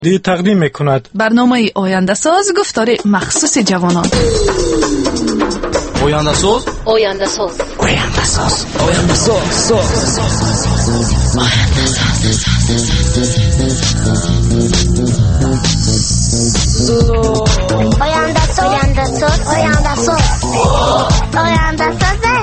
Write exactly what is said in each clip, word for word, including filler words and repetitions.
دی تقدیم میکند برنامه آینده ساز گفتار مخصوص جوانان. آینده ساز آینده ساز آینده ساز آینده ساز آینده ساز آینده ساز آینده ساز آینده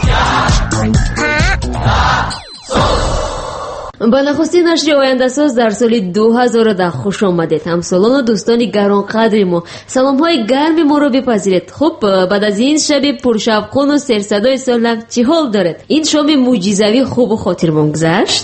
با نخستین نشر آینده ساز در سال دو هزار و ده خوش آمدید. همسالان و دوستان گرانقدر ما، سلام های گرم ما رو بپذیرید. خب بعد از این شب پرشوقان و سرصدای سالنگ چه حال دارد؟ این شام معجزوی خوب و خاطرمان گذشت؟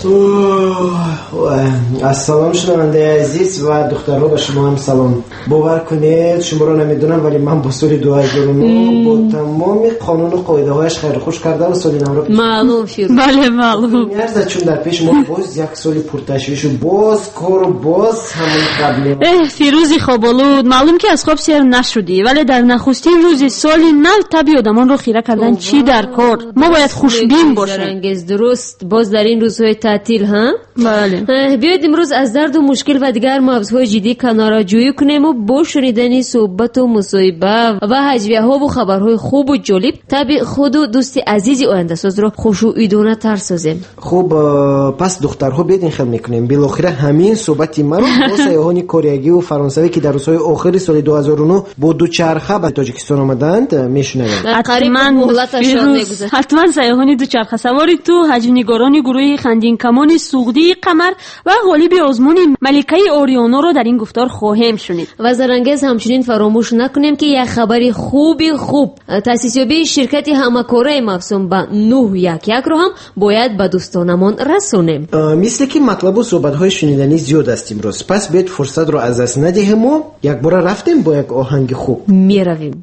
السلام شنونده عزیز و دخترها، به شما هم سلام. باور کنید شما رو نمیدونم ولی من با سال دو هزار و نه با تمام قانون و قاعده هایش خیر خوش کرده و سال نو رو معلوم شد. بله معلوم. نیاز چون در پیش ما باز یک سالی پرتشویش و باز کار و باز همون قبلی. اه فیروزی خوابالود، معلوم که از خواب سیر نشدی ولی در نخستین روز سالی نو طبیعی آدمان رو خیره کردن چی در کار. ما باید خوشبین باشیم. انگیز درست باز در این روزهای تعطیل ها. بله. بیاید امروز از درد و مشکل و دیگر موضوعات جدی کناره‌جویی کنیم و با شنیدن صحبت و مصاحبه و هجویه ها و خبرهای خوب و جالب طبیعی خود و دوست عزیزی آینده ساز رو خوشویدانه تر سازیم. خب پس دخترها بیاین خیلی میکنیم. بالاخره همین صحبتی ما رو با سیاحان کوره‌ای و فرانسوی که در روزهای آخر سال دو هزار و نه با دوچرخه به تاجیکستان آمدند میشنویم. حتما حتما سیاحان دوچرخه سواری تو هجونگاران گروه خندین کمان سوغدی قمر و غالب آزمون ملکه آریانا رو در این گفتار خواهیم شنید. و زرنگز همچنین فراموش نکنیم که یک خبری خوبی خوب تأسیسیابی شرکت همکاری مفصوم با نه یک یک رو هم باید به دوستانمان رسونیم. مثل که مطلب و صحبت‌های شنیدنی زیاد است امروز، پس بیاید فرصت رو از دست ندهیم و یک بار رفتیم با یک آهنگ خوب میرویم.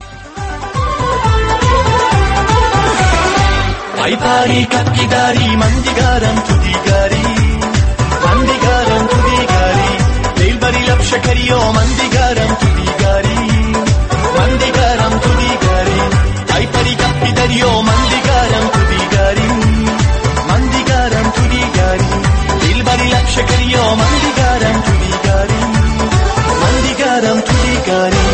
ای پاری کپکی داری من دیگرم تو دیگری من دیگرم تو دیگری دل بری لب شکری و من دیگرم تو دیگری من دیگرم تو دیگری ای پاری کپکی داری و من دیگرم تو دیگری من دیگرم تو دیگری دل بری لب شکری و من دیگرم تو دیگری من دیگرم تو دیگری.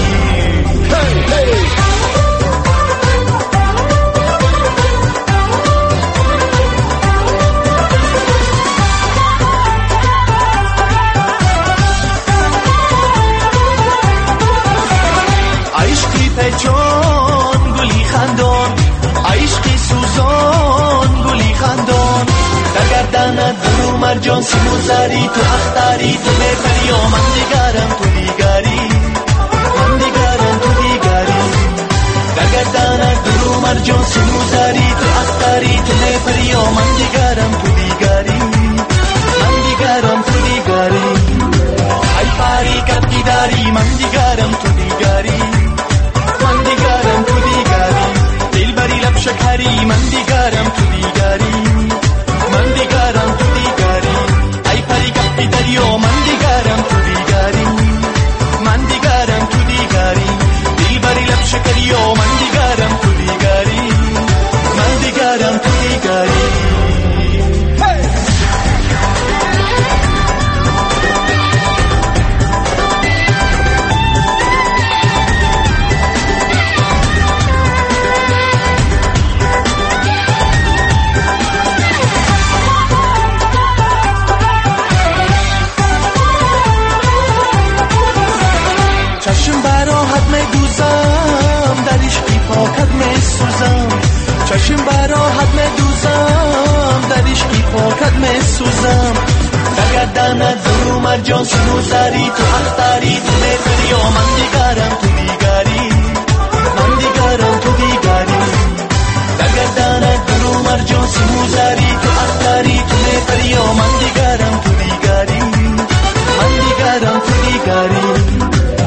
جان گلی خندان عشقی سوزان گلی خندان در گردن درو مرجان سموزری تو اختری تو بپری و من دیگرم تو دیگری من دیگرم تو دیگری در گردن درو مرجان سموزری تو اختری تو بپری و من دیگرم تو دیگری من دیگرم تو دیگری ای پاری کپکی داری من دیگرم تو دیگری من دیگرم تو دیگری دل بری لب شکری من دیگرم تو دیگری من دیگرم تو دیگری ای پری کپی داری و من دیگرم تو دیگری من دیگرم تو دیگری دل بری لب شکری و من دیگرم تو دیگری من دیگرم تو دیگری. چشم براحت میدوزم در عشقی پاکت میسوزم چشم براحت میدوزم در عشقی پاکت میسوزم در گردن درو مرجان سنوزری تو اختری تو بپری و من دیگرم تو دیگری من دیگرم تو دیگری در گردن درو مرجان سنوزری تو اختری تو بپری و من دیگرم تو دیگری من دیگرم تو دیگری.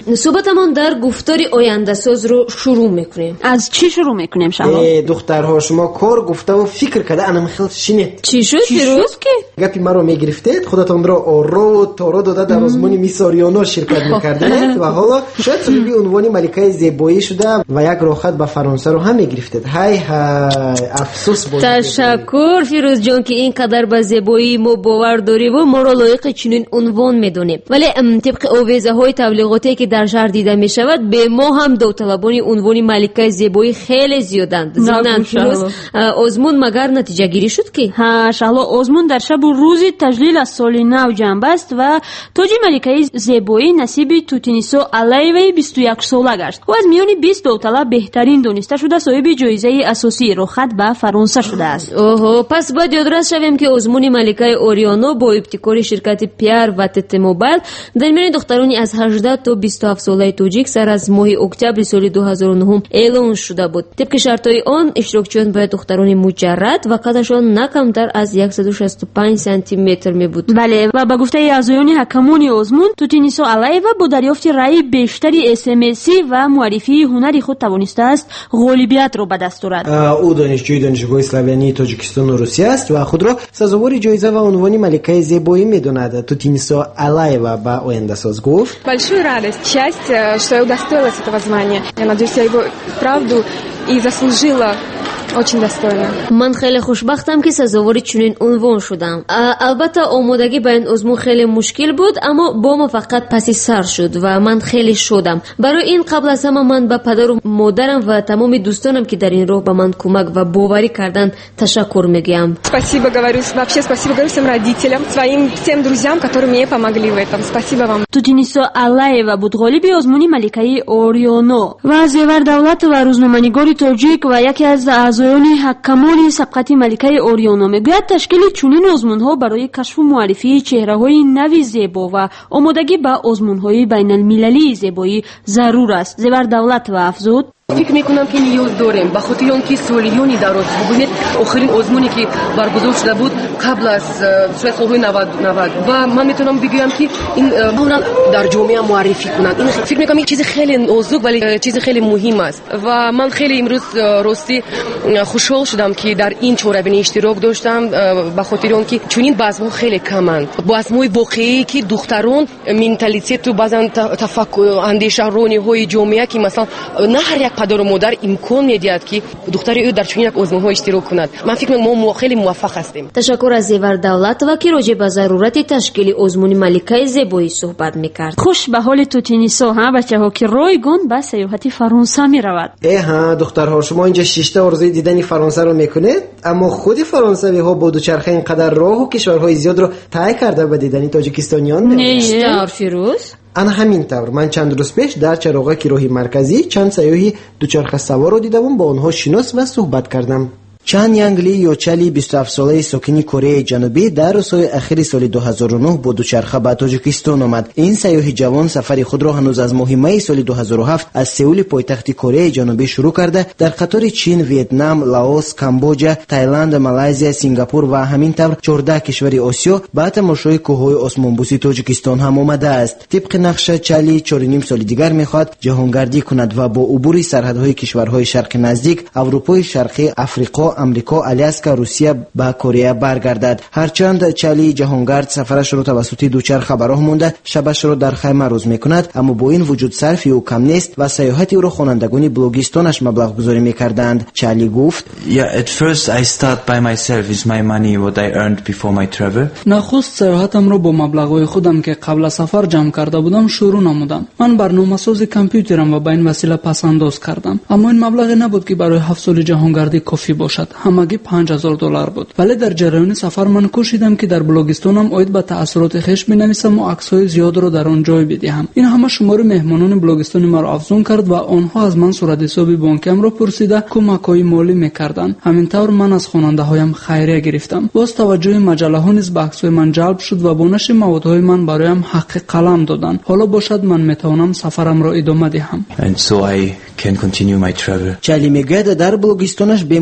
صحبتمون در گفتار آینده ساز رو شروع میکنیم. از چی شروع میکنیم شما؟ دخترها شما کار گفته و فکر کرده انا میخوام شینید. چی شد فیروز که؟ گپی مرا میگرفتید خودتون را آرا و تارا داده در آزمون میساریانا شرکت میکردید و حالا شاید صاحب عنوان ملکه زیبایی شده و یک راحت به فرانسه رو هم میگرفتید. های های افسوس بود. تشکر فیروز جان که اینقدر به زیبایی ما باور داری و ما را لایق چنین عنوان میدونیم. ولی طبق آویزه های تبلیغاتی که در شهر دیده میشود به ما هم داوطلبان عنوان ملکه زیبایی خیلی زیادند. زنان فیروز آزمون مگر نتیجه گیری شد که؟ ها شالا آزمون در شب و روز تجلیل از سال نو جنب است و تاج ملکه زیبایی نصیب توتینیسو علیوی بیست و یک ساله گشت و از میان بیست داوطلب بهترین دانسته شده صاحب جایزه اساسی رخت به فرانسه شده است. اوه پس باید یادداشت شویم که آزمون ملکه اوریانو با ابتکار شرکت پیر و تت موبایل در میان دخترانی از هجده تا بیست و هفت ساله تاجیک سر از ماه اکتبر سال دو هزار و نه اعلان شده بود. طبق شرطهای آن اشتراکچیان باید دختران مجرد و قدشان نه کمتر از صد و شصت و پنج سانتی متر می بود. بله و با گفته اعضایان حکمان آزمون توتینیسو علیوه با دریافت رأی بیشتری اس ام اسی و معرفی هنری خود توانسته است غالبیت را به دست آورد. او دانشجوی دانشگاه اسلامی تاجیکستان و روسیه است و خود را سزاوار جایزه و عنوان ملکه زیبایی میداند. توتینیسو علیوه با آینده ساز گفت: Большую радость, счастье, что я удостоилась этого звания. Я надеюсь, я его правду и заслужила очень достойно. من خیلی خوشبختم که سزاوار چنین عنوان شدم. البته آمادگی به این آزمون خیلی مشکل بود اما با ما فقط پسی سر شد و من خیلی شدم. برای این قبل از همه من به پدر و مادرم و تمام دوستانم که در این راه به من کمک و باوری کردن تشکر میگم. Спасибо говорю, вообще спасибо говорю всем родителям, своим всем друзьям, которые мне помогли в этом. Спасибо вам. توتینیسو علیوه بود غالب آزمون ملکه اوریانو و زیور دولت و روزنامه‌نگار تاجیک و یکی از اعضایان حکمان سبقت ملکه اوریانو میگوید تشکیل چنین آزمون‌ها برای کشف و معرفی چهره‌های نوی زیبا و آمادگی به آزمون‌های بین‌المللی زیبایی ضرور است. زیور دولت و افزود: فکر میکنم که نیاز داریم به خاطر آنکه سالیانی دراز ببینید آخرین آزمونی که برگزار شده بود قبل از سالهای نود و من میتونم بگم که این اونم در جامعه معرفی کنند. این فکر میکنم یک چیز خیلی نازک ولی چیز خیلی مهم است و من خیلی امروز راستی خوشحال شدم که در این چهاربینی اشتراک داشتم به خاطر آنکه چنین بحث‌ها خیلی کمند. بحث‌های واقعی که دختران مенталитет و بعضن تفکر اندیشه رونی‌های جامعه که مثلا نه هر یک پدر و مادر امکان میدهد که دختری او در چنین یک آزمون‌ها اشتراک کند. من فکر می‌کنم ما خیلی موفق هستیم. تشکر از زیور دولت و که راجع به ضرورت تشکیل آزمون ملکه زیبایی صحبت می‌کرد. خوش به حال توتینیسو ها بچه‌ها که رایگان به سیاحت فرانسه می‌رود. اه ها دخترها شما اینجا شش تا آرزوی دیدن فرانسه رو میکنید اما خود فرانسوی‌ها با دوچرخه اینقدر راه و کشورهای زیاد رو طی کرده به دیدن تاجیکستانیان. نه فیروز انا همین طور من چند روز پیش در چراغک راه مرکزی چند سیاحی دوچرخه سوار رو دیدم با آنها شناس و صحبت کردم. چان یانگلی یوچالی بیست و هفت ساله ساکن کره جنوبی در روزهای اخیر سال دو هزار و نه با دوچرخه به تاجیکستان آمد. این سیاح جوان سفر خود را هنوز از ماه می سال دو هزار و هفت از سئول پایتخت کره جنوبی شروع کرده در قطار چین، ویتنام، لاوس، کامبوجا، تایلند، مالزی، سنگاپور و همین طور چهارده کشور آسیا به تماشای کوههای آسمانبوسی تاجیکستان هم آمده است. طبق نقشه چالی چهار و نیم سال دیگر میخواد جهانگردی کند و با عبور سرحدهای کشورهای شرق نزدیک، اروپای شرقی، آفریقا، امریکا، آلاسکا، روسیه به کره برگردد. هرچند چالی جهانگرد سفرش را توسط دوچرخه به راه مانده شبش را در خیمه روز میکند اما با این وجود صرف او کم نیست و سیاحت او را خوانندگان بلوگیستانش مبلغ گذاری میکردند. چالی گفت: Yeah, at first I start by myself with my money what I earned before my travel. نخست سیاحتم را با مبلغهای خودم که قبل از سفر جمع کرده بودم شروع نمودم. من برنامه‌ساز کامپیوترم و به این وسیله پس انداز کردم اما این مبلغ نبود که برای هفت سال جهانگردی کافی باشد. همگی پنج هزار دلار بود. ولی در جریان سفر من کوشیدم که در بلوگیستانم اید به تأثیرات خویش بنویسم و عکس‌های زیاد را در آن جای بدهم. این همه شمار مهمانان بلوگیستانی مرا افزون کرد و آنها از من صورت حساب بانکیم را پرسیده کمک‌های مالی می‌کردند. همینطور من از خواننده‌هایم خیریه گرفتم. باز توجه مجله‌ها نیز به عکس‌های من جلب شد و با نشر موادهای من برایم حق قلم دادند. حالا باشد من میتوانم سفرم را ادامه دهم. And so I can continue my travel. چالی میگوید در بلوگیستانش به محبت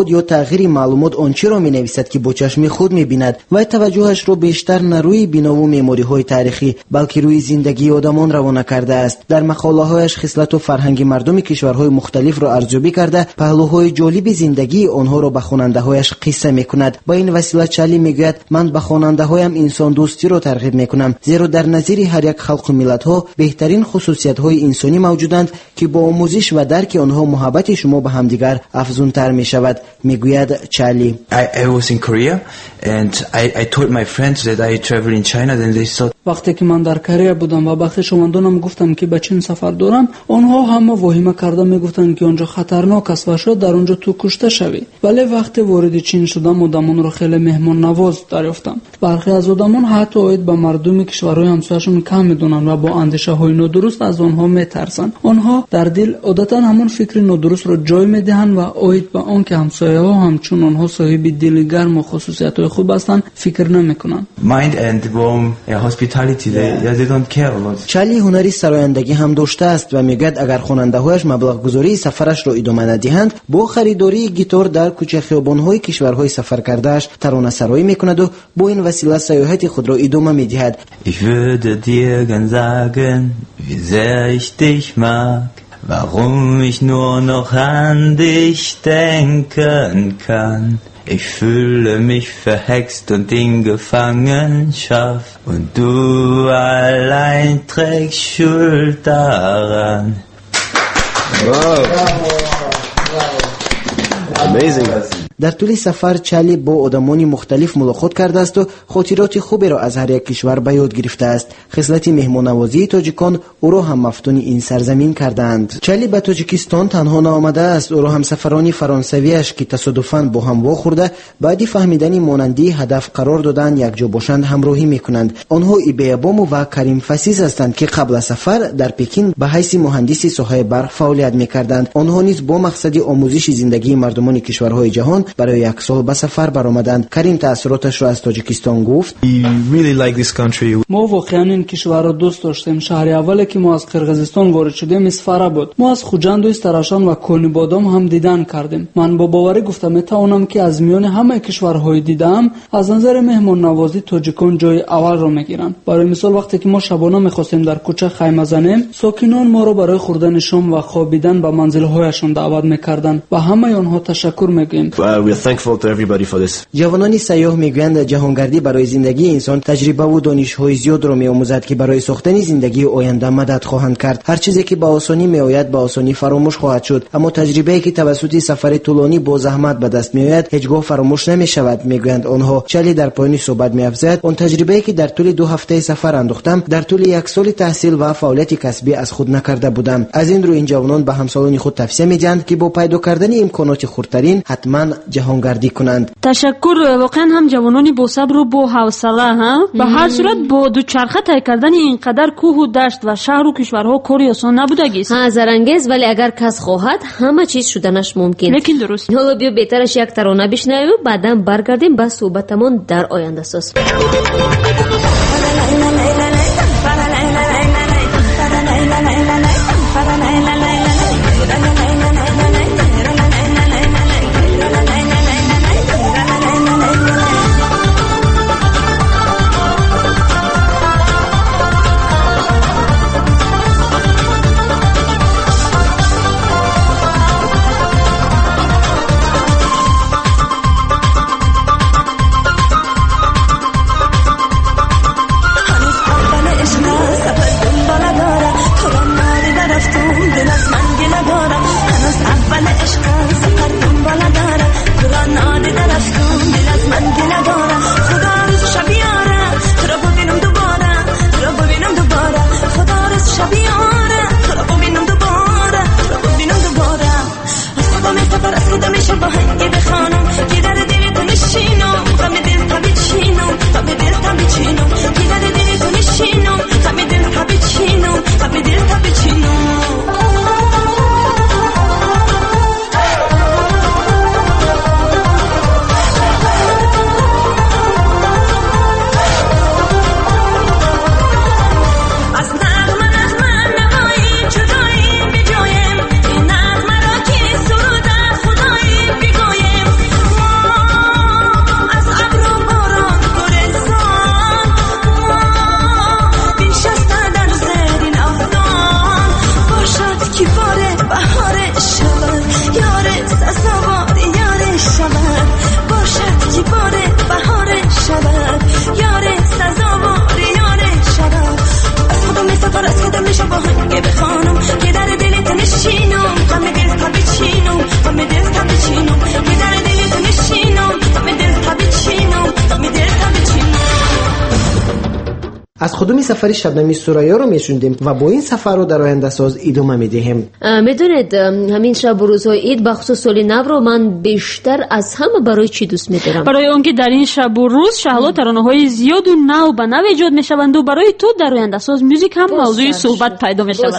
انتقاد یا تغییر معلومات آنچه را می‌نویسد که با چشم خود می‌بیند و توجهش را بیشتر نه روی بنا و مموری‌های تاریخی بلکه روی زندگی آدمان روانه کرده است. در مقاله‌هایش خصلت و فرهنگ مردم کشورهای مختلف را ارزیابی کرده پهلوهای جالب زندگی آنها را به خواننده‌هایش قصه می‌کند. با این وسیله چارلی میگوید من به خواننده‌هایم انسان دوستی را ترغیب می‌کنم، زیرا در نظر هر یک خلق و ملت‌ها بهترین خصوصیت‌های انسانی موجودند که با آموزش و درک آنها محبت شما به همدیگر افزونتر می‌شود. میگوید چارلی I, I was in Korea and I, I told my friends that I travel in China then they thought وقتی که من در کره بودم و به خویشاوندانم گفتم که به چین سفر دارم، آنها همه واهمه کرده میگفتند که آنجا خطرناک است و شاید در آنجا تو کشته شوی. ولی وقتی وارد چین شدم آدمان را خیلی مهمان نواز دریافتم. برخی از آدمان حتی عاید به مردم کشورهای همسایه‌شون کم میدونن و با اندیشه های نادرست از آنها میترسن. آنها در دل عادتا همون فکر نادرست را جای میدهند و عاید به آنکه همسایه‌ها همچون آنها صاحب دل گرم و خصوصیت‌های خوب هستند فکر نمیکنن. mind and warm uh, hospitality they, yeah, they don't care about. چارلی هنری سرایندگی هم داشته است و میگوید اگر خواننده‌هایش مبلغ گذاری سفرش را ادامه ندهند با خریداری گیتار در کوچه خیابان‌های کشورهای سفر کرده‌اش ترانه سرایی میکند و با این وسیله سیاحت خود را ادامه میدهد. Ich würde dir gern sagen, wie sehr ich dich mag, warum ich nur noch an dich denken kann. Ich fühle mich verhext und in Gefangenschaft und du allein trägst Schuld daran. Wow. Amazing. در طول سفر چارلی با آدمان مختلف ملاقات کرده است و خاطرات خوبی را از هر یک کشور به یاد گرفته است. خصلت مهمان‌نوازی تاجیکان او را هم مفتون این سرزمین کردند. چارلی به تاجیکستان تنها نآمده است. او را همسفران فرانسویش که تصادفاً با هم واخورده بعد فهمیدن مانندی هدف قرار دادن یک جا باشند همراهی میکنند. آنها ایبیابامو و کریم فسیز هستند که قبل از سفر در پکین به حیث مهندس ساحه برق فعالیت میکردند. آنها نیز با مقصد آموزش زندگی مردمان کشورهای جهان برای یک سال به سفر برآمدند. کریم تأثیراتش را از تاجیکستان گفت. ما واقعا این کشور را دوست داشتیم. شهر اولی که ما از قرقیزستان وارد شدیم اسفاره بود. ما از خوجند و استراشان و کونی بادام هم دیدن کردیم. من با باوری گفتم میتوانم که از میان همه کشورهای دیدم از نظر مهمان نوازی تاجیکان جای اول را میگیرند. برای مثال وقتی که ما شبانه میخواستیم در کوچه خیمه زنیم، ساکنان ما را برای خوردن شام و خوابیدن به منزل‌هایشان دعوت میکردند و همه آنها تشکر میگیم. We are thankful to everybody for this. جوانان سیاه میگویند جهانگردی برای زندگی انسان تجربه و دانش‌های زیاد را می‌آموزد که برای ساختن زندگی آینده مدد خواهند کرد. هر چیزی که به آسانی میآید به آسانی فراموش خواهد شد، اما تجربه‌ای که توسط سفر طولانی با زحمت به دست میآید هیچگاه فراموش نمی‌شود. میگویند آنها. چارلی در پایان صحبت می‌افزاید آن تجربه‌ای که در طول دو هفته سفر انداختم در طول یک سال تحصیل و فعالیت کسبی از خود نکرده بودم. از این رو این جوانان به همسالان خود توصیه می‌دهند که با پیدا کردن امکانات خردترین حتما جهانگردی کنند. تشکر. واقعا هم جوانانی با صبر و با حوصله ها. به هر صورت با دوچرخه طی کردن اینقدر کوه و دشت و شهر و کشورها کاری آسان نبودگیست. ها زرنگیز، ولی اگر کس خواهد همه چیز شدنش ممکن. لیکن درست. حالا بیا بهترش یک ترانه بشنویم و بعدا برگردیم به صحبتمون در آینده ساز. خودم میشم با هنگه بخوانم که در دلت نشینم غم دل تا بچینم غم دل تا بچینم که در دلت نشینم غم دل تا بچینم غم دل تا بچینم. از خودمی سفر شبنمی سوریا رو میشوندیم و با این سفر رو در آینده ساز ادامه میدهیم. میدونید همین شب و روزهای عید بخصوص سال نو رو من بیشتر از همه برای چی دوست میدارم؟ برای اونکه در این شب و روز شهلا ترانه‌های زیاد و نو به نو ایجاد میشوند و برای تو در آینده ساز موزیک هم موضوع صحبت پیدا میشود.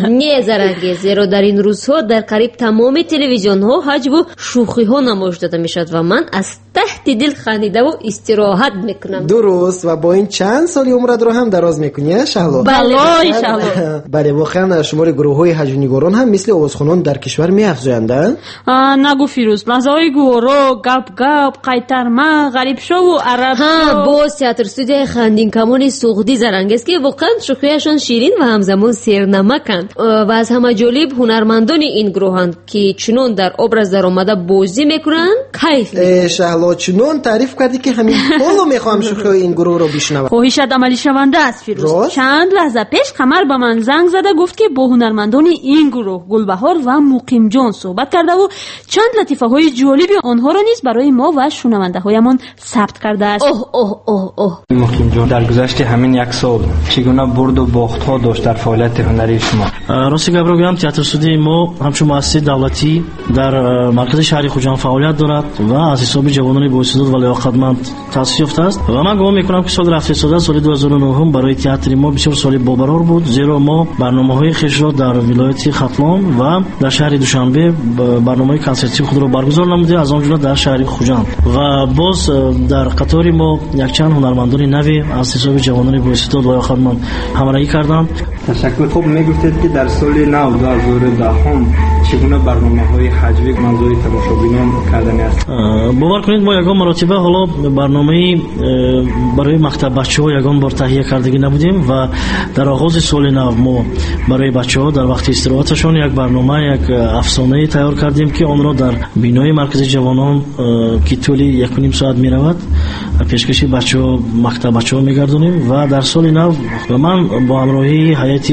نیزرنگی زیرا در این روزها در قریب تمام تلویزیون ها حجب و شوخی ها نمایش داده میشد و من از ته دل خندیده و استراحت میکنم. درست. و با این چند سالی عمرت رو هم دراز میکنی شهلا؟ بله شهلا. بله واقعا شمار گروه‌های حجب‌نگاران هم مثل عضوخانان در کشور میافزایند. نگو فیروز، لحظه‌های گورو، گپ گپ، قیترما، غریب شو و عرب ها باز تئاتر استودیو خندین کمان سوخدی زرنگست که واقعا شوخیشون شیرین و همزمان سرنمکند و از همه جالب هنرمندان این گروهند که چنون در ابراز در اومده بازی میکنن کیف میکنن. شهلا چنون تعریف کردی که همین حالا میخوام شوخی این گروه رو بشنوم. خواهشت عملی شونده است فیروز. چند لحظه پیش قمر به من زنگ زده گفت که با هنرمندان این گروه گلبهار و مقیم جان صحبت کرده و چند لطیفه های جالبی آنها را نیز برای ما و شنونده هایمان ثبت کرده است. اوه اوه اوه اوه مقیم جان در گذشت همین یک سال چگونه برد و باخت ها داشت در فعالیت هنری شما؟ راستی گپ رو بگم تئاتر استودیوی ما همچون مؤسسه دولتی در مرکز شهری خوجان فعالیت دارد و از حساب جوانان با استعداد و لیاقتمند تأسیس یافته است و من گمان میکنم که سال رفته سال سال دو هزار و نه برای تئاتر ما بسیار سال بابرار بود، زیرا ما برنامه‌های خویش را در ولایت ختلان و در شهر دوشنبه برنامه کنسرتی خود را برگزار نموده، از آن جمله در شهر خوجان و باز در قطار ما یک چند هنرمندان نوی از حساب جوانان با استعداد و لیاقتمند همراهی کردند. تشکر. خوب میگفتید که در سال نو دو هزار و ده هم چگونه برنامه‌های حجبی منظور تماشابینان کردن است؟ باور کنید ما یگان مراتبه حالا برنامه‌ای برای مکتب بچه‌ها یگان بار تهیه کردگی نبودیم و در آغاز سال نو ما برای بچه‌ها در وقت استراحتشان یک برنامه یک افسانه تیار کردیم که آن را در بینای مرکز جوانان که طول یک و نیم ساعت می‌رود پیشکش بچه‌ها مکتب بچه‌ها می‌گردونیم و در سال نو من با همراهی هیئت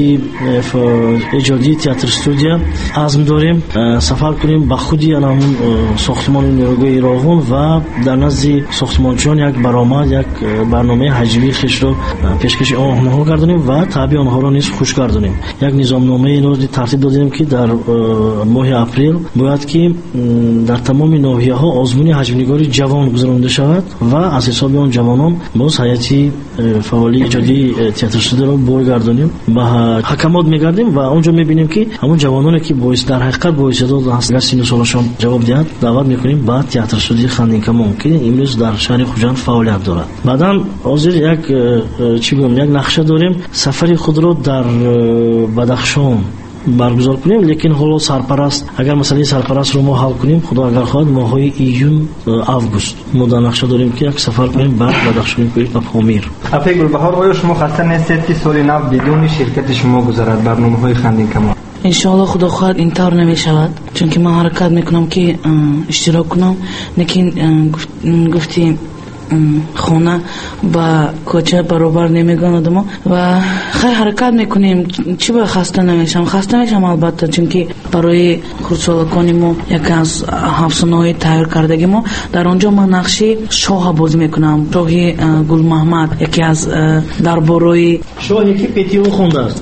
ایجادی تئاتر استودیو عزم داریم سفر کنیم به خودی همون ساختمان نیروگاه راهون و در نزد ساختمانچیان یک برآمد یک برنامه حجبی خویش را پیشکش آنها گردونیم و تابع آنها را نیز خوش گردونیم. یک نظامنامه این رو ترتیب دادیم که در ماه اپریل باید که در تمام ناحیه‌ها آزمون حجب‌نگاری جوان گذرانده شود و از حساب آن جوانان باز هیئت فعالی ایجادی تئاتر استودیو را برگردونیم به حکمات میگردیم و اونجا میبینیم که همون جوانانی که باعث در حقیقت باعث داد هست سین سالشون جواب دهند دعوت میکنیم به تئاتر استودیو خندین کمان که امروز در شهر خوجان فعالیت دارد. بعداً حاضر یک چی بگم یک نقشه داریم سفری خود رو در بدخشان برگزار کنیم، لیکن حالا سرپرست اگر مسئله سرپرست رو ما حل کنیم خدا اگر خواهد ماهای ایون آگوست ما در نقشه داریم که یک سفر کنیم بعد بدخشان کنیم به پامیر. آقای گلبهار آیا شما خسته نیستید که سال نو بدون شرکت شما گذرد برنامه‌های خندین کمان؟ انشاءالله خدا خواهد این طور نمی شود چون که من حرکت میکنم که اشتراک کنم، لیکن گفتی خونه با کوچه برابر نمیگن آدم و خیلی حرکت میکنیم چی با خسته نمیشم خسته میشم البته چون که برای خودسالکانی ما یکی از افسانه‌های تیار کردگی ما در آنجا من نقشی شاه بازی میکنم، شاه گل محمد یکی از دربارای شاه یکی پیتیو خونده است.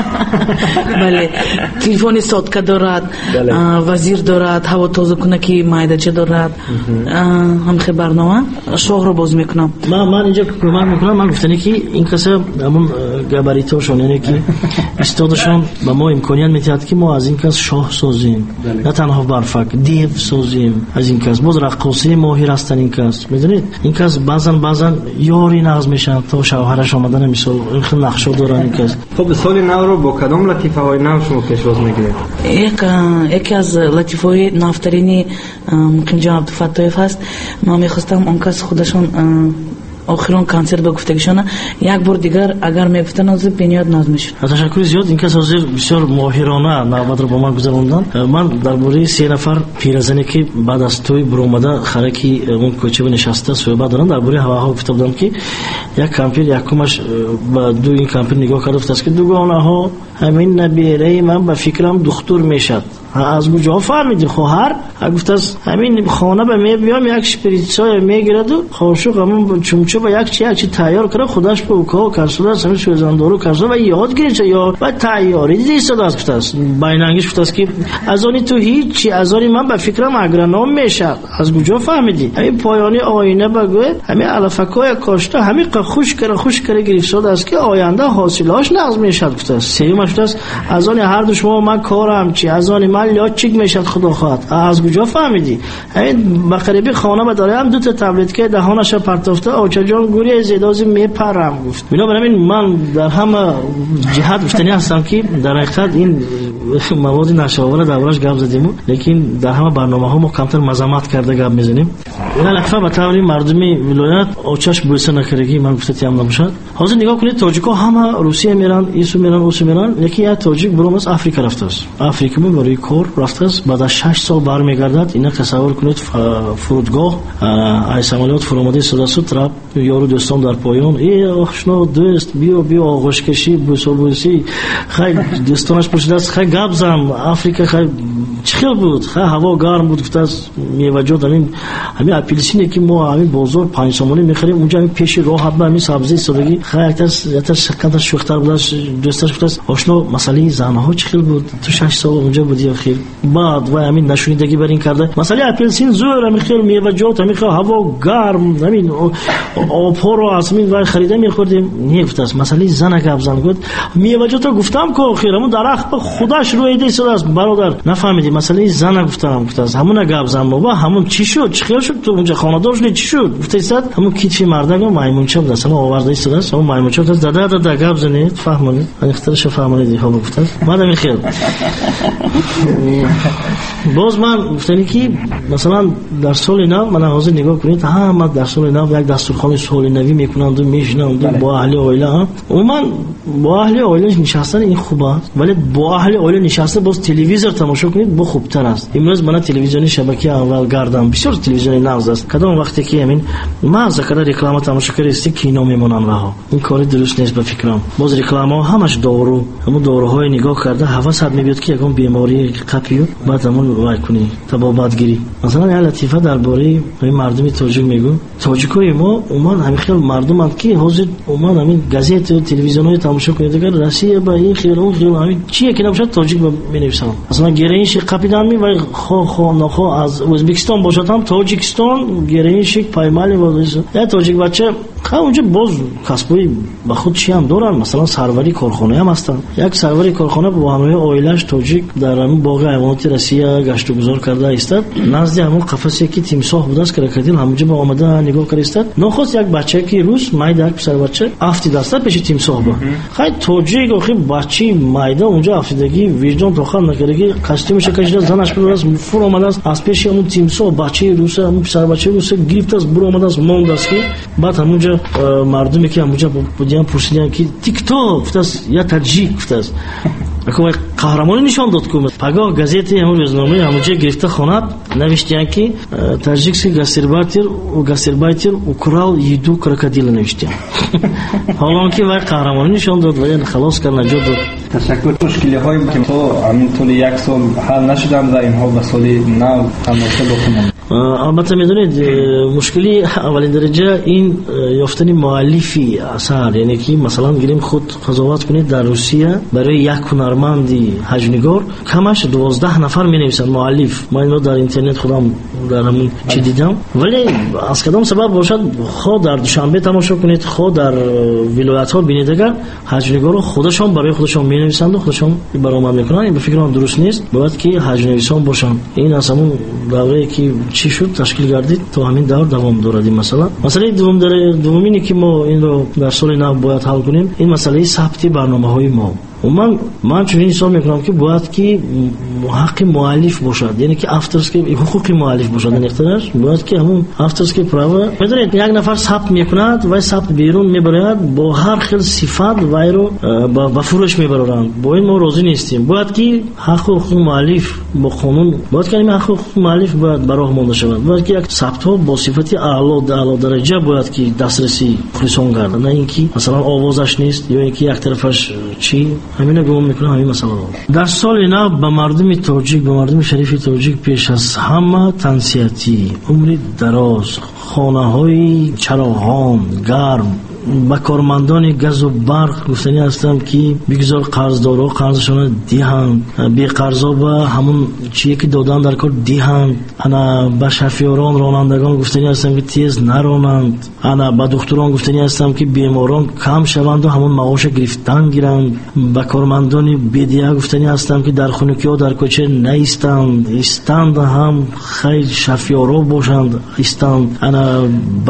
بله تلفنی صدقه دارد، وزیر دارد، هوا تازه کنه که مایدچه دارد، هم خیلی برنامه شاه رو باز میکنم. من من اینجا کمک میکنم. من گفتنی که این کسا همون گاباریتوشون یعنی که استادشون به ما امکانیت میدهد که ما از این کس شاه سازیم، نه تنها برفک دیو سازیم از این کس، باز رقاصی ماهر هستن این کس. میدونید این کس بعضن بعضن یاری نغز میشن تا شوهرش آمدن مثال این خیلی نقشه دارن این کس. خب سال نو رو با کدام لطیفه های نو شما پیشواز میگیرید؟ یک یکی از لطیفه های نفترینی مقیم جان عبدالفتاح هست. ما میخواستم اون کس خودشون охирон концерт ба гуфтагишона як бор дигар агар мегуфтан ҳозир бениёд наз мешуд. ташаккури зиёд. ин кас ҳозир бисёр моҳирона навбатро ба ман гузарондан. ман дар бораи се нафар пиразане ки баъд аз тӯй буромада хараки он кӯчаба нишаста суҳбат доранд, дар бораи ҳаваҳо гуфта будам ки як кампир якумаш ба ду ин кампир нигоҳ карда гуфтааст ки дугонаҳо ҳамин набераи ман ба фикрам духтур мешад. аз куҷо фаҳмиди хоҳар? гуфтааст ҳамин хона ба мебиём як шпритсоя мегираду қошуқ ҳамин чумчу ба якчи якчи тайёр кара худаш ба укҳо каршудааст ҳамин сӯзандору каршуда ва ёд гирича ё ба тайёри дида истодааст. гуфтааст байнангиш гуфтааст ки аз они ту ҳичи аз они ман ба фикрам агроном мешад. аз куҷо фаҳмиди? ҳамин поёни оина ба гӯй ҳамин алафакоя кошта ҳамин қа хуш кара хуш кара гирифтодааст ки оянда ҳосилҳош нағз мешад. гуфтааст сеюмаш гуфтааст аз они ҳарду шумо ман корам чи аз они ман лёчик мешад худо хоҳад. аз куҷо фаҳмидӣ? ҳамин ба қариби хона ба дораям дута таблетка даҳонаша партофта очаҷон гурия зедози мепарам гуфт. бинобар ҳамин ман дар ҳама ҷиҳат гуфтанӣ ҳастам ки дар ҳақиқат ин маводи нашавора дар бораш гап задиму, лекин дар ҳама барномаҳо мо камтар мазаммат карда гап мезанем. аллакфа ба таври мардуми вилоят очаш буриса накардагӣ ман гуфтатиам набошад. ҳозир нигоҳ кунед, тоҷико ҳама русия меранд, ису меранд, усу меранд, лекин як тоҷик буромас африка рафтааст. африка мо барои кор рафтааст, баъд аз шаш сол бармегардад. ина тасаввур кунед, фурудгоҳ ай самолёт фуромада истодааст, трап ёру дӯстон дар поён, э ошно дӯст биё биё оғӯшкашӣ бусобусӣ, хай дӯстонаш пурсидааст, хай гап зан, африка хай чӣ хел буд? хай ҳаво гарм буд. гуфтааст меваҷот ҳамин ҳамин апелсине ки мо ҳамин бозор панҷ сомонӣ мехарем, унҷа ҳамин пеши роҳ ҳатма ҳамин сабзи истодагӣ. хай якташ шакканта шӯхтар будааст. дӯсташ гуфтааст ошно масъалаи занҳо чӣ хел буд? ту шаш сол унҷа будӣ охир. баъд вай ҳамин нашунидагӣ бар ин карда, масъалаи апелсин зӯр ҳамин хел меваҷот, ҳамин хел ҳаво гарм, ҳамин обҳоро аз ҳамин вай харида мехӯрдем. не гуфтааст масъалаи зана гап зан. гуфт меваҷото гуфтам ко охир ҳамун дарахт ба худаш рӯида истодааст. бародар нафаҳмидӣ масъалаи зана гуфтам. гуфтааст ҳамуна гап зан баба, ҳамун чӣ шуд? чӣ хел шуд? ту унҷа хонадор шудӣ, чӣ шуд? гуфтааст ҳамун китфи мардаго маймунча будааст, ҳамун оварда истодааст. ҳамун маймунча гуфтааст дада дада гап занед, фаҳмонед, анихтарашо фаҳмонед. ҳо гуфтааст ман ҳамин хел боз ман гуфтанӣ ки масалан дар соли нав, мана ҳозир нигоҳ кунед, ҳама дар соли нав як дастурхони соли навӣ мекунанду мешинанду бо аҳли оила. умуман бо аҳли оила нишастан ин хуб аст, вале бо аҳли оила нишаста боз телевизор тамошо кунед бо хубтар аст. имрӯз мана телевизиони шабакаи аввал гардам бисёр телевизиони навз аст. кадом вақте ки ҳамин мағза када реклама тамошо кардисти кино мемонанд раҳо, ин кори дуруст нест ба фикрам. боз рекламаҳо ҳамаш дору, ҳамун доруҳои нигоҳ карда ҳавасат мебиёд ки ягон бемории қапию баъд ҳамун вай кунӣ табобатгирӣ. масалан як латифа дар бораи мардуми тоҷик мегӯ. тоҷикои мо умуман ҳамин хел мардуманд ки ҳозир умуман ҳамин газету телевизионҳои тамошо кунед, агар россия ба ин хел он хел ҳамин чие ки набошад тоҷик менависанд. масалан героинши қапиданми вай хо хо нохо аз ӯзбекистон бошад ҳам тоҷикистон героинши паймали водиса. як тоҷик бача ха унҷа боз касбои ба худ чи ҳам доранд. масалан сарвари корхонаи ҳам ҳастанд. як сарвари корхона бо ҳамроҳи оилааш тоҷик дар ҳамин боғи ҳайвоноти россия гашту гузор карда истад. назди ҳамон қафасе ки тимсоҳ будааст, крокодил ҳамунҷа ба омада нигоҳ карда истад. нохост як бачае ки рус майда як писарбача афтидаста пеши тимсоҳ ба. хай тоҷик охи бачи майда унҷа афтидагӣ виҷдон тохат накардагӣ костюмеша кашида занаш будааст фур омадааст аз пеши ҳамун тимсоҳ бачаи руса ҳамун писарбачаи руса гирифтааст бур омадааст мондааст ки баъд ҳамунҷа мардуме ки ҳамунҷа будиам пурсидиам ки ти кто? гуфтааст я таҷик. гуфтааст акумай қаҳрамонӣ нишон дод ку. пагоҳ газети ҳамун рӯзномаи ҳамунҷа гирифта хонад, навиштиянд ки таҷикский гастарбайтер гастарбайтер украл еду крокодила навиштиянд. ҳолон ки вай қаҳрамонӣ нишон дод, вай халос кард, наҷот дод. ташаккур. мушкилиҳои ки то ҳамин тӯли як сол ҳал нашуданд ва инҳо ба соли нав тамоша бохунанд. албатта медонед мушкили аввалин дараҷа ин ёфтани муаллифи асар, яъне ки масалан гирем худ қазоват кунед дар русия барои як ҳунарманди ҳаҷнигор камаш дувоздаҳ нафар менависанд муаллиф. ман инро дар интернет худам дар ҳамин чи дидам. вале аз кадом сабаб бошад, хо дар душанбе тамошо кунед, хо дар вилоятҳо бинед, агар ҳаҷнигоро худашон барои худашон менависанду худашон баромад мекунанд, ин ба фикрам дуруст нест. бояд ки ҳаҷнависон бошанд. ин аз ҳамун даврае ки чӣ шуд ташкил гардид то ҳамин давр давом дорад. ин масъала масъалаи дувумине ки мо инро дар соли нав бояд ҳал кунем, ин масъалаи сабти барномаҳои мо. و من من چنین حساب میکنم که باید که حق مؤلف باشد، یعنی که افترس که حقوق مؤلف باشد، این اختراش باید که همون افترس که پراوا میدونید یک نفر ثبت میکند و ثبت بیرون میبرد با هر خیل صفات وای رو با فروش میبرند. با این ما راضی نیستیم. باید که حق حقوق مؤلف با قانون باید که این حق حقوق مؤلف باید براه مانده شود. باید که یک ثبت ها با صفت اعلی اعلی درجه باید که دسترسی خصوصا گردد، نه اینکه مثلا آوازش نیست یا اینکه یک طرفش چی همین گمان میکنم همین مسئله رو. در سال نو به مردم تاجیک به مردم شریف تاجیک پیش از همه تنسیتی عمر دراز، خانه های چراغان گرم، با کارمندان گاز و برق گفتنی هستم که بگذار قرضدارا قرضشون دیهند، بی قرضا با همون چیزی که دادن در کار دیهند. انا با شفیاران رانندگان گفتنی هستم که تیز نرانند. انا با دکتران گفتنی هستم که بیماران کم شوند و همون معاش گرفتن گیرند. با کارمندان بیدیا گفتنی هستم که در خونگی ها در کوچه نیستند، ایستند هم خیلی شفیارا باشند ایستند. انا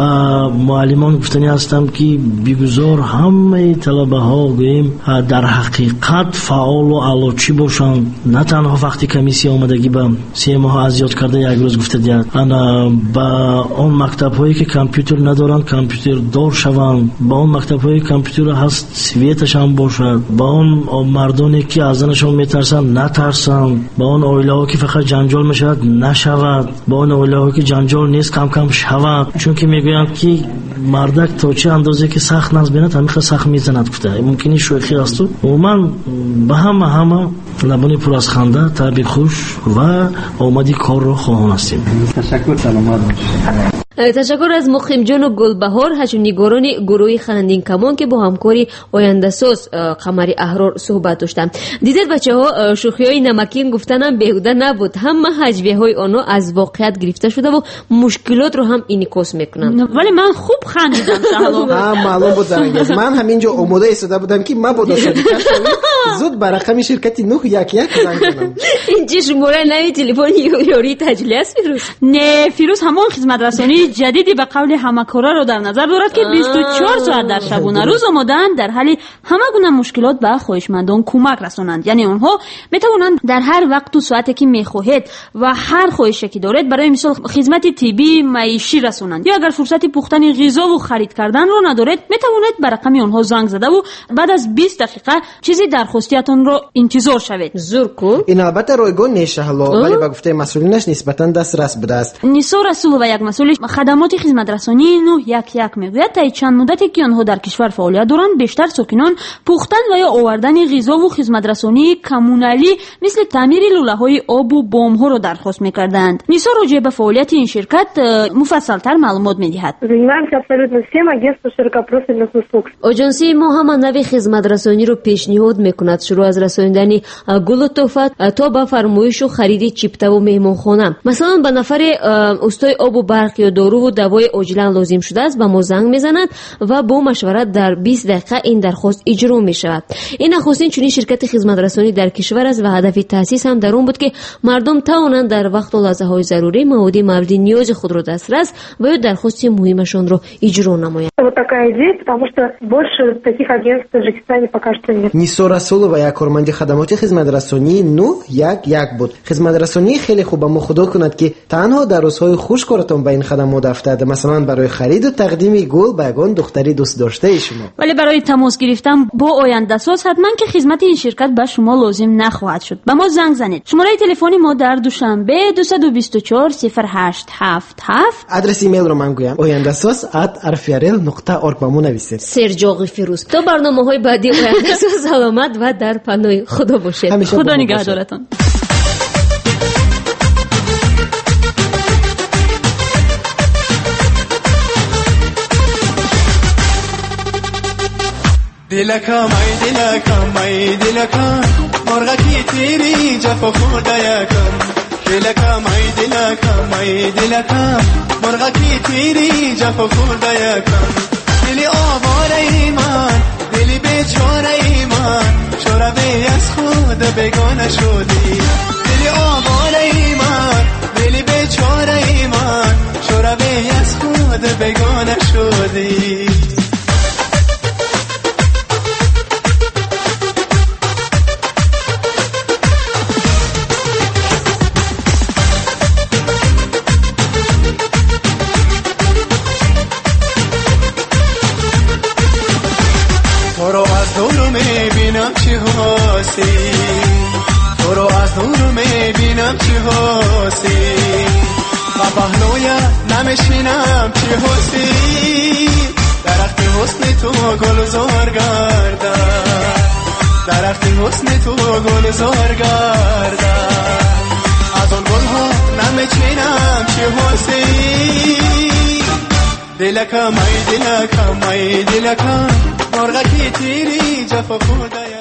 با معلمان گفتنی هستم که بگذار همه طلبه ها گویم در حقیقت فعال و علاچی باشند، نه تنها وقتی کمیسی آمدگی به سه ماه ازیاد کرده یک روز گفته دید. انا با اون مکتب هایی که کامپیوتر ندارند کامپیوتر دار شوند، با اون مکتب هایی که کامپیوتر هست سویتش هم باشد، با اون مردانی که از زنشون میترسند نترسند، با اون اویله ها که فقط جنجال میشود نشود، با اون اویله ها که جنجال نیست کم کم شود. چون که میگویند که مردک تا چه اندازه که سخت ناز بیند همیشه سخت میزند گفته ممکنی شوخی است. و من به همه همه لبانی پر از خنده طبیع خوش و آمدی کار رو خواهان هستیم. تشکر، سلامت باشید. تشکر از مقیم جان و گلبهار هشمنگاران گروه خندین کمان که با همکاری آینده ساز قمری احرار صحبت داشتن. دیدید بچه ها شوخی های نمکین گفتنم بیهوده نبود، همه هجویه های آنها از واقعیت گرفته شده و مشکلات رو هم اینیکاس میکنن. ولی من خوب خندیدم شهلا. هم معلوم بود زنگیز. من همینجا اومده ایستاده بودم که من بود شدیدش زود بر رقم شرکتی نه یک یک زنگ کنم. این چه شماره نوی تلفن یوری تجلی است فیروز؟ نه فیروز همون خدمت رسانی جدیدی به قول همکارا رو در نظر دارد که بیست و چهار ساعت در شبانه روز آماده‌اند در حل همه گونه مشکلات به خواهشمندان کمک رسانند. یعنی اونها میتوانند در هر وقت و ساعتی که میخواهید و هر خواهشی که دارید برای مثال خدمت طبی معیشی رسانند، یا اگر فرصت پختن غذا و خرید کردن رو ندارید میتوانید به رقم اونها زنگ زده و بعد از بیست دقیقه چیزی درخواستیتون رو انتظار شوید. زور کو این البته رایگان نیست حالا، ولی به گفته مسئولینش نسبتا دسترس بوده است. نیسا رسول و یک مسئول خدمات خدمت رسانی نو یک یک میگوید تا چند مدتی که آنها در کشور فعالیت دارند بیشتر ساکنان پختن و یا آوردن غذا و خدمت رسانی کمونالی مثل تعمیر لوله های آب و بام ها رو درخواست میکردند. نیسا راجع به فعالیت این شرکت مفصل تر معلومات میدهد. آژانسی ما هم نوع خدمت رسانی رو پیشنهاد میکند، شروع از رساندن گل و تحفه تا به فرمایش و خرید چیپته و مهمانخانه. مثلا به نفر استای آب و برق یا دارو و دوای عاجلا لازم شده است به ما زنگ میزند و با مشورت در بیست دقیقه این درخواست اجرا می شود. این نخستین چنین شرکت خدمت رسانی در کشور است و هدف تأسیس هم در اون بود که مردم توانند در وقت و لحظه های ضروری مواد مورد نیاز خود را دسترس و یا درخواست مهمشان را اجرا نمایند. نیسا رسولова یک کارمند خدمات خدمت رسانی نه یک یک بود. خدمت رسانی خیلی خوب، اما خدا کند که تنها در روزهای خوش کارتون به این خدمات افتاده، مثلا برای خرید و تقدیم گل به یگان دختری دوست داشته شما. ولی برای تماس گرفتن با آینده ساز حتما که خدمت این شرکت به شما لازم نخواهد شد. به ما زنگ زنید. شماره تلفنی ما در دوشنبه دویست و بیست و چهار صفر هشت هفت هفت. آدرس ایمیل رو من گویم آینده ساز ات ارفیارل نقطه اورگ با ما نویسید. سرجاق فیروز. تا برنامه‌های بعدی آینده ساز سلامت و در پناه خدا باشید. خدا نگهدارتون. دلکا مای دلکا مای دلکا مرغکی تیری جفا خورده یکم دلکا مای دلکا مای دلکا مرغکی تیری جفا خورده یکم دلی آواره ای من دلی بیچاره ای من شربه از خود بگانه شدی دلی آواره ای من دلی بیچاره ای من شربه از خود بگانه شدی حسین تو رو از دور میبینم چی حسین و پهلوی نمیشینم چی حسین درخت حسن تو گلزار گردد درخت حسن تو گلزار گردد از آن گلها نمیچینم چی حسین دلکم ای دلکم ای دلکم مرغکی تیری جفا خودایا